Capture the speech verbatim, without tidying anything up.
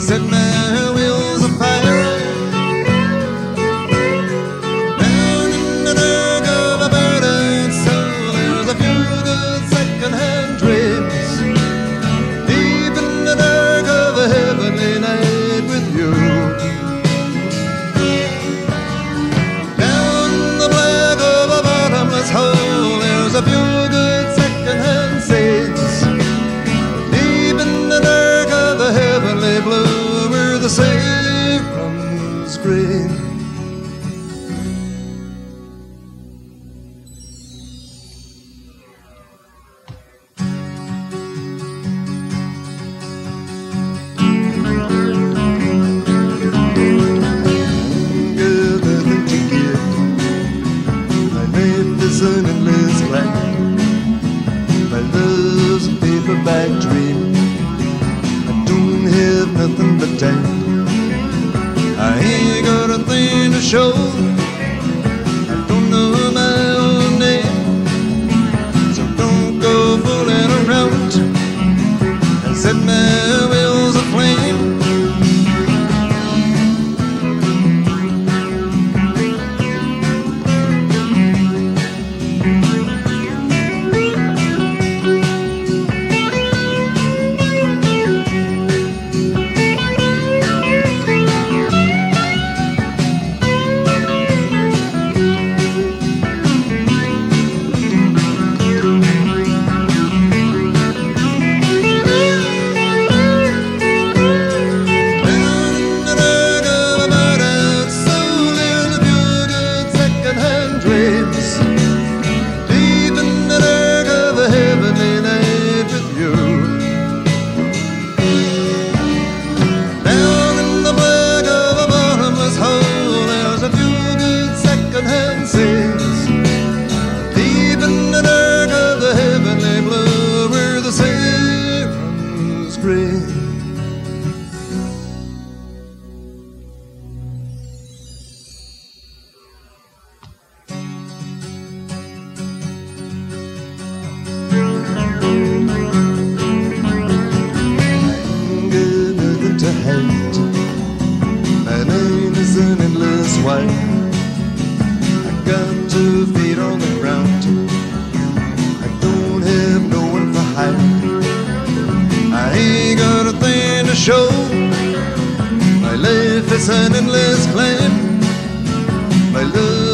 set my wheels afire. Down in the dark of a burning soul, there's a few good second-hand dreams. Deep in the dark of a heavenly night with you. Down in the black of a bottomless hole, there's a few good second-hand saints. Deep in the dark of the heavenly blue, where the sea runs green. Got nothing to give. My life is an endless climb. My love's a paperback dream. I don't have nothing but time. I ain't got a thing to show. I don't know my own name. So don't go fooling around and set my wheels aflame. Deep in the dark of a heavenly night with you. Down in the black of a bottomless hole, there's a few good second-hand saints. Deep in the dark of the heavenly blue, where the sea runs green. To hate. My name is an endless wine. I got two feet on the ground. I don't have no one for hide. I ain't got a thing to show. My life is an endless climb. My love